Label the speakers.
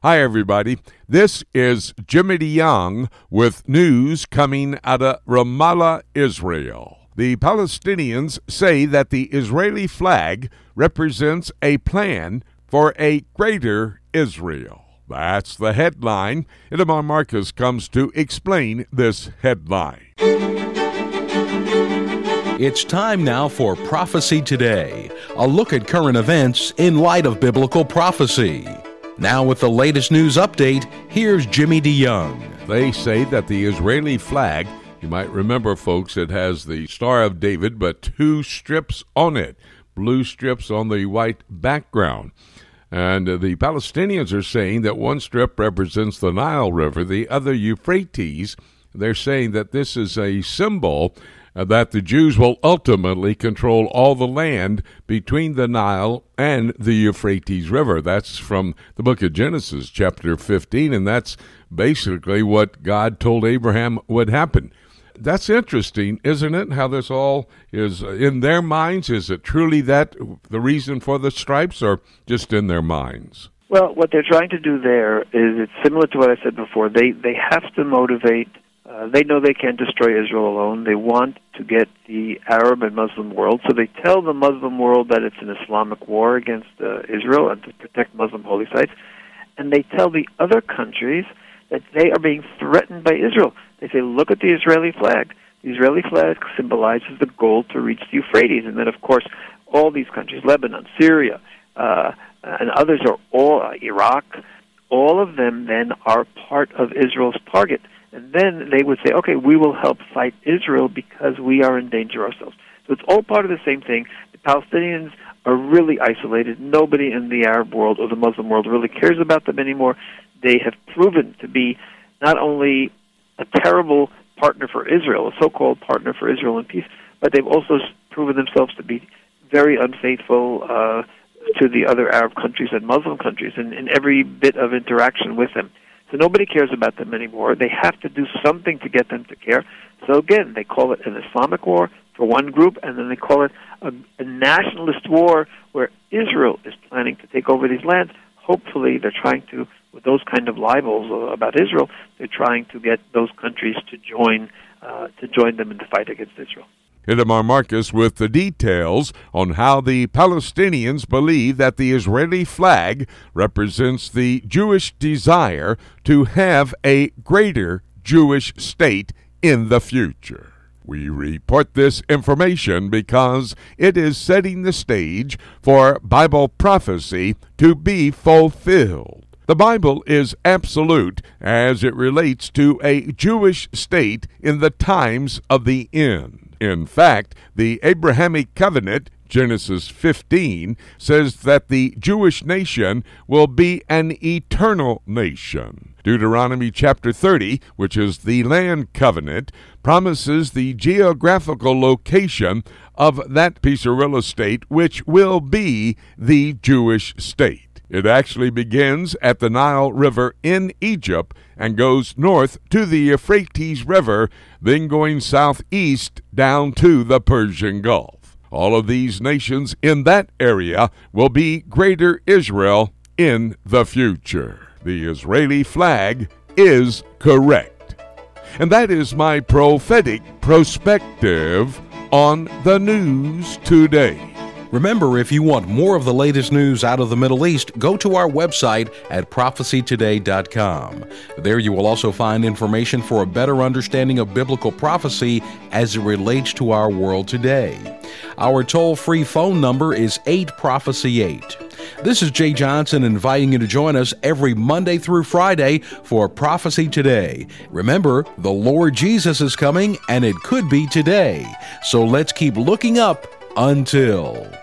Speaker 1: Hi, everybody. This is Jimmy DeYoung with news coming out of Ramallah, Israel. The Palestinians say that the Israeli flag represents a plan for a greater Israel. That's the headline. Itamar Marcus comes to explain this headline.
Speaker 2: It's time now for Prophecy Today, a look at current events in light of biblical prophecy. Now with the latest news update, here's Jimmy DeYoung.
Speaker 1: They say that the Israeli flag, you might remember, folks, it has the Star of David, but two strips on it, blue strips on the white background. And the Palestinians are saying that one strip represents the Nile River, the other Euphrates. They're saying that this is a symbol that the Jews will ultimately control all the land between the Nile and the Euphrates River. That's from the book of Genesis, chapter 15, and that's basically what God told Abraham would happen. That's interesting, isn't it, how this all is in their minds? Is it truly that the reason for the stripes, or just in their minds?
Speaker 3: Well, what they're trying to do there is it's similar to what I said before. They have to motivate. They know they can't destroy Israel alone. They want to get the Arab and Muslim world. So they tell the Muslim world that it's an Islamic war against Israel and to protect Muslim holy sites. And they tell the other countries that they are being threatened by Israel. They say, look at the Israeli flag. The Israeli flag symbolizes the goal to reach the Euphrates. And then, of course, all these countries, Lebanon, Syria, and others are all, Iraq, all of them then are part of Israel's target. And then they would say, okay, we will help fight Israel because we are in danger ourselves. So it's all part of the same thing. The Palestinians are really isolated. Nobody in the Arab world or the Muslim world really cares about them anymore. They have proven to be not only a terrible partner for Israel, a so-called partner for Israel in peace, but they've also proven themselves to be very unfaithful to the other Arab countries and Muslim countries in every bit of interaction with them. So nobody cares about them anymore. They have to do something to get them to care. So again, they call it an Islamic war for one group, and then they call it a nationalist war where Israel is planning to take over these lands. Hopefully they're trying to, with those kind of libels about Israel, they're trying to get those countries to join them in the fight against Israel.
Speaker 1: Itamar Marcus with the details on how the Palestinians believe that the Israeli flag represents the Jewish desire to have a greater Jewish state in the future. We report this information because it is setting the stage for Bible prophecy to be fulfilled. The Bible is absolute as it relates to a Jewish state in the times of the end. In fact, the Abrahamic covenant, Genesis 15, says that the Jewish nation will be an eternal nation. Deuteronomy chapter 30, which is the land covenant, promises the geographical location of that piece of real estate, which will be the Jewish state. It actually begins at the Nile River in Egypt and goes north to the Euphrates River, then going southeast down to the Persian Gulf. All of these nations in that area will be Greater Israel in the future. The Israeli flag is correct. And that is my prophetic perspective on the news today.
Speaker 2: Remember, if you want more of the latest news out of the Middle East, go to our website at prophecytoday.com. There you will also find information for a better understanding of biblical prophecy as it relates to our world today. Our toll-free phone number is 8Prophecy8. This is Jay Johnson inviting you to join us every Monday through Friday for Prophecy Today. Remember, the Lord Jesus is coming, and it could be today. So let's keep looking up until...